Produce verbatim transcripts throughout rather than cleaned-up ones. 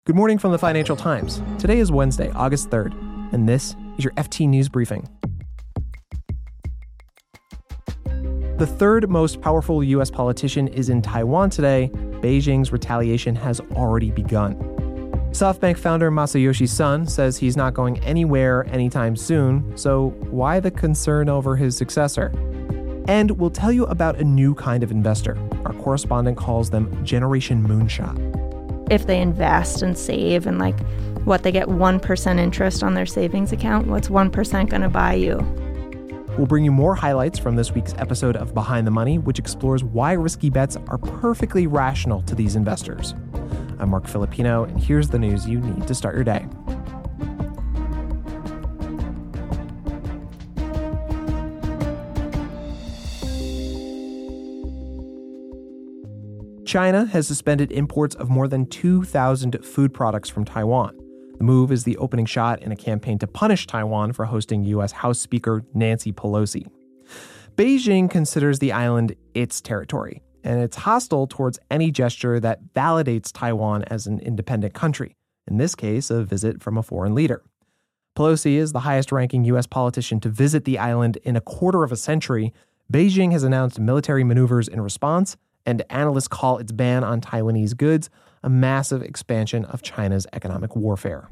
Good morning from the Financial Times. Today is Wednesday, August third, and this is your F T News Briefing. The third most powerful U S politician is in Taiwan today. Beijing's retaliation has already begun. SoftBank founder Masayoshi Son says he's not going anywhere anytime soon, so why the concern over his successor? And we'll tell you about a new kind of investor. Our correspondent calls them Generation Moonshot. If they invest and save and like what they get one percent interest on their savings account, what's one percent going to buy you? We'll bring you more highlights from this week's episode of Behind the Money, which explores why risky bets are perfectly rational to these investors. I'm Mark Filipino, and here's the news you need to start your day. China has suspended imports of more than two thousand food products from Taiwan. The move is the opening shot in a campaign to punish Taiwan for hosting U S House Speaker Nancy Pelosi. Beijing considers the island its territory, and it's hostile towards any gesture that validates Taiwan as an independent country, in this case, a visit from a foreign leader. Pelosi is the highest-ranking U S politician to visit the island in a quarter of a century. Beijing has announced military maneuvers in response, and analysts call its ban on Taiwanese goods a massive expansion of China's economic warfare.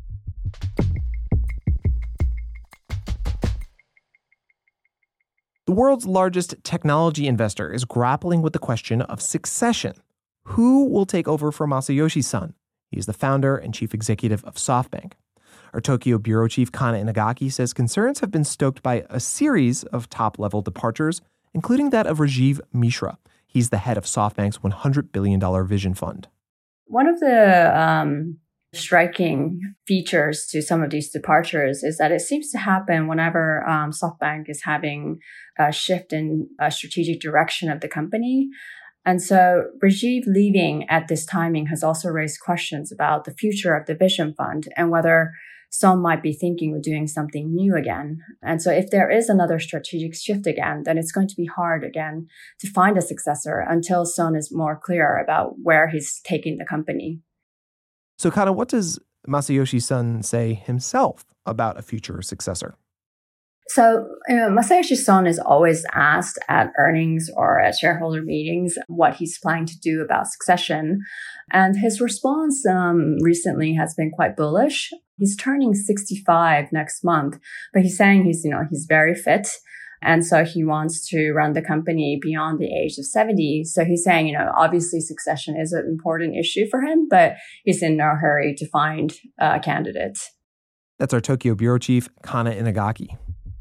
The world's largest technology investor is grappling with the question of succession. Who will take over for Masayoshi Son? He's the founder and chief executive of SoftBank. Our Tokyo bureau chief Kana Inagaki says concerns have been stoked by a series of top-level departures, including that of Rajiv Mishra. He's the head of SoftBank's one hundred billion dollars vision fund. One of the um, striking features to some of these departures is that it seems to happen whenever um, SoftBank is having a shift in a strategic direction of the company. And so Rajiv leaving at this timing has also raised questions about the future of the vision fund and whether some might be thinking of doing something new again. And so if there is another strategic shift again, then it's going to be hard again to find a successor until Son is more clear about where he's taking the company. So, Kana, what does Masayoshi Son say himself about a future successor? So you know, Masayoshi Son is always asked at earnings or at shareholder meetings what he's planning to do about succession. And his response um, recently has been quite bullish. He's turning sixty-five next month, but he's saying he's, you know, he's very fit. And so he wants to run the company beyond the age of seventy. So he's saying, you know, obviously succession is an important issue for him, but he's in no hurry to find a candidate. That's our Tokyo bureau chief, Kana Inagaki.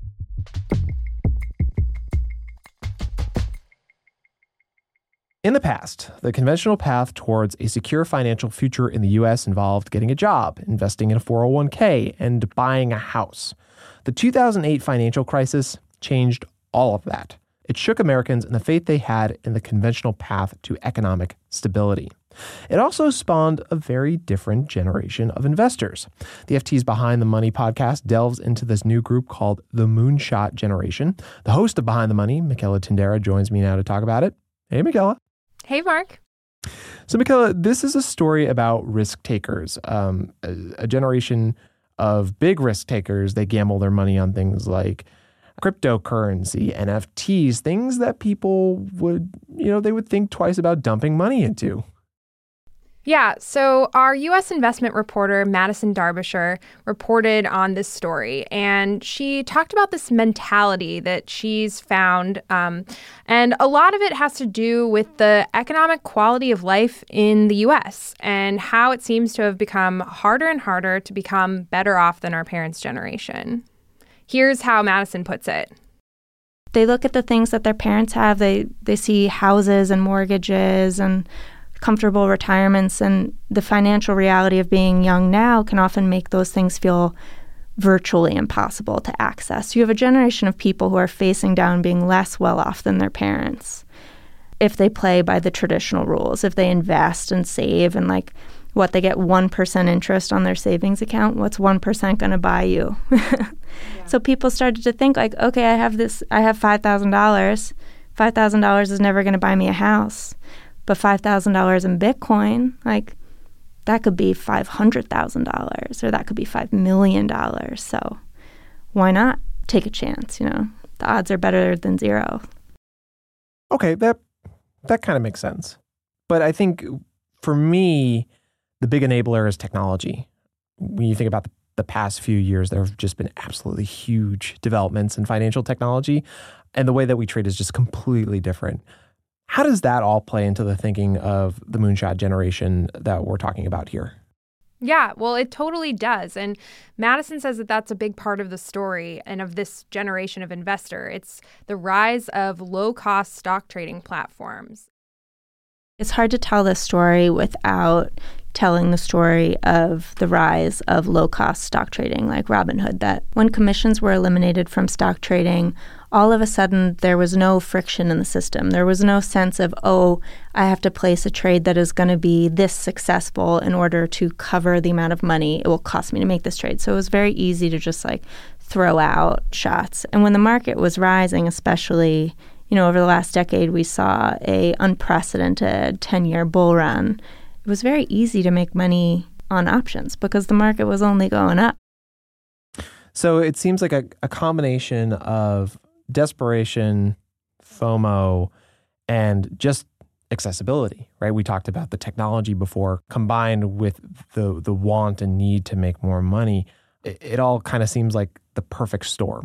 In the past, the conventional path towards a secure financial future in the U S involved getting a job, investing in a four oh one k, and buying a house. The two thousand eight financial crisis changed all of that. It shook Americans in the faith they had in the conventional path to economic stability. It also spawned a very different generation of investors. The F T's Behind the Money podcast delves into this new group called the Moonshot Generation. The host of Behind the Money, Michela Tindera, joins me now to talk about it. Hey, Michela. Hey, Mark. So, Michela, this is a story about risk takers, um, a, a generation of big risk takers. They gamble their money on things like cryptocurrency, N F Ts, things that people would, you know, they would think twice about dumping money into. Yeah, so our U S investment reporter, Madison Darbyshire, reported on this story, and she talked about this mentality that she's found, um, and a lot of it has to do with the economic quality of life in the U S and how it seems to have become harder and harder to become better off than our parents' generation. Here's how Madison puts it. They look at the things that their parents have. They, they see houses and mortgages and comfortable retirements, and the financial reality of being young now can often make those things feel virtually impossible to access. You have a generation of people who are facing down being less well off than their parents if they play by the traditional rules, if they invest and save and like what they get one percent interest on their savings account, what's one percent going to buy you? yeah. So people started to think like, okay, I have this, I have five thousand dollars. five thousand dollars is never going to buy me a house. But five thousand dollars in Bitcoin, like, that could be five hundred thousand dollars or that could be five million dollars. So why not take a chance, you know? The odds are better than zero. Okay, that that kind of makes sense. But I think for me, the big enabler is technology. When you think about the, the past few years, there have just been absolutely huge developments in financial technology, and the way that we trade is just completely different. How does that all play into the thinking of the moonshot generation that we're talking about here? Yeah, well, it totally does. And Madison says that that's a big part of the story and of this generation of investor. It's the rise of low-cost stock trading platforms. It's hard to tell this story without telling the story of the rise of low-cost stock trading like Robinhood, that when commissions were eliminated from stock trading, all of a sudden there was no friction in the system. There was no sense of, oh, I have to place a trade that is going to be this successful in order to cover the amount of money it will cost me to make this trade. So it was very easy to just like throw out shots. And when the market was rising, especially, you know, over the last decade, we saw a unprecedented ten-year bull run. It was very easy to make money on options because the market was only going up. So it seems like a, a combination of desperation, FOMO, and just accessibility, right? We talked about the technology before, combined with the the want and need to make more money. It, it all kind of seems like the perfect storm.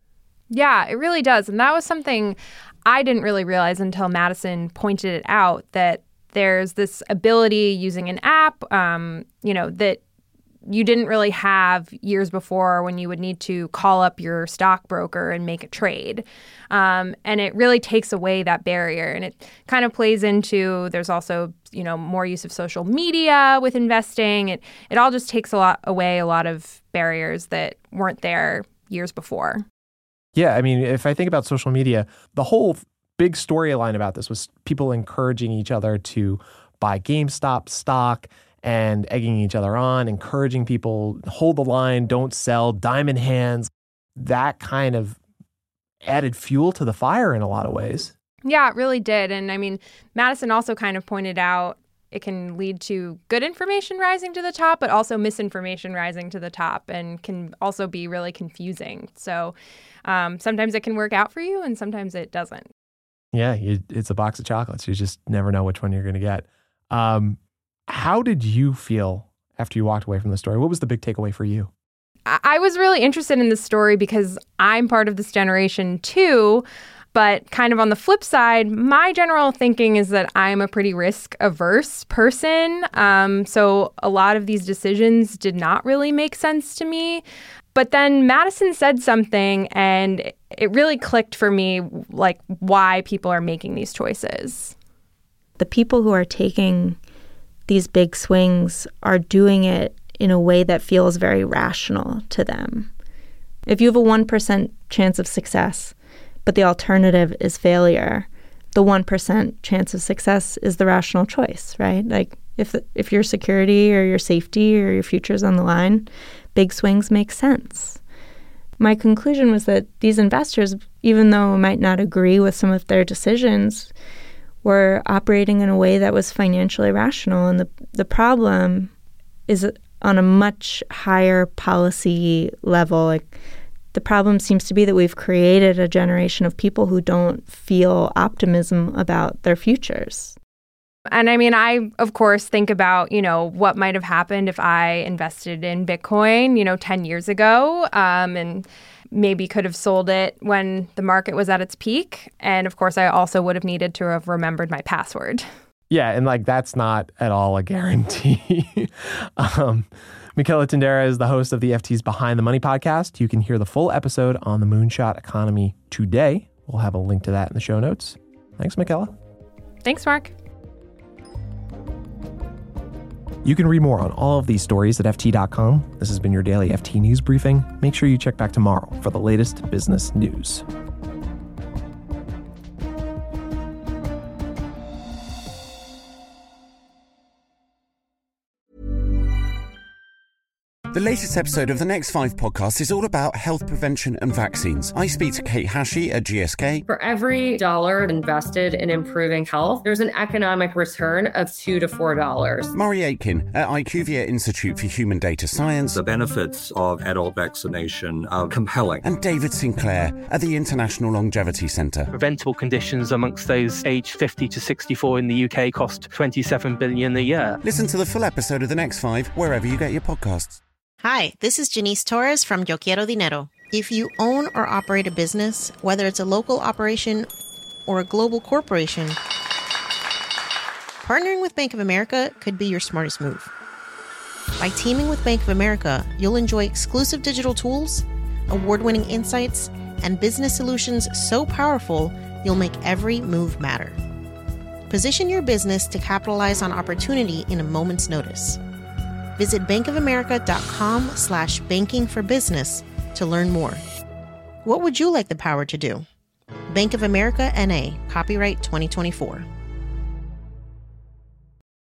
Yeah, it really does. And that was something I didn't really realize until Madison pointed it out, that there's this ability using an app, um, you know, that you didn't really have years before when you would need to call up your stockbroker and make a trade. Um, and it really takes away that barrier. And it kind of plays into, there's also, you know, more use of social media with investing. It it all just takes a lot away a lot of barriers that weren't there years before. Yeah, I mean, if I think about social media, the whole big storyline about this was people encouraging each other to buy GameStop stock and egging each other on, encouraging people, hold the line, don't sell, diamond hands. That kind of added fuel to the fire in a lot of ways. Yeah, it really did. And I mean, Madison also kind of pointed out it can lead to good information rising to the top, but also misinformation rising to the top, and can also be really confusing. So um, sometimes it can work out for you and sometimes it doesn't. Yeah, you, it's a box of chocolates. You just never know which one you're going to get. Um, how did you feel after you walked away from the story? What was the big takeaway for you? I was really interested in this story because I'm part of this generation too. But kind of on the flip side, my general thinking is that I'm a pretty risk-averse person. Um, so a lot of these decisions did not really make sense to me. But then Madison said something, and it really clicked for me, like why people are making these choices. The people who are taking these big swings are doing it in a way that feels very rational to them. If you have a one percent chance of success, but the alternative is failure, the one percent chance of success is the rational choice, right? Like if if your security or your safety or your future is on the line, big swings make sense. My conclusion was that these investors, even though I might not agree with some of their decisions, were operating in a way that was financially rational. And the the problem is on a much higher policy level. Like, the problem seems to be that we've created a generation of people who don't feel optimism about their futures. And I mean, I, of course, think about, you know, what might have happened if I invested in Bitcoin, you know, ten years ago, um, and maybe could have sold it when the market was at its peak. And of course, I also would have needed to have remembered my password. Yeah, and like that's not at all a guarantee. um, Michela Tindera is the host of the F T's Behind the Money podcast. You can hear the full episode on the moonshot economy today. We'll have a link to that in the show notes. Thanks, Michela. Thanks, Mark. You can read more on all of these stories at F T dot com. This has been your daily F T News Briefing. Make sure you check back tomorrow for the latest business news. The latest episode of the Next Five podcast is all about health prevention and vaccines. I speak to Kate Hashey at G S K. For every dollar invested in improving health, there's an economic return of two to four dollars. Murray Aitken at IQVIA Institute for Human Data Science. The benefits of adult vaccination are compelling. And David Sinclair at the International Longevity Centre. Preventable conditions amongst those aged fifty to sixty-four in the U K cost twenty-seven billion dollars a year. Listen to the full episode of The Next Five wherever you get your podcasts. Hi, this is Janice Torres from Yo Quiero Dinero. If you own or operate a business, whether it's a local operation or a global corporation, partnering with Bank of America could be your smartest move. By teaming with Bank of America, you'll enjoy exclusive digital tools, award-winning insights, and business solutions so powerful, you'll make every move matter. Position your business to capitalize on opportunity in a moment's notice. Visit bankofamerica.com slash banking for business to learn more. What would you like the power to do? Bank of America N A, copyright twenty twenty-four.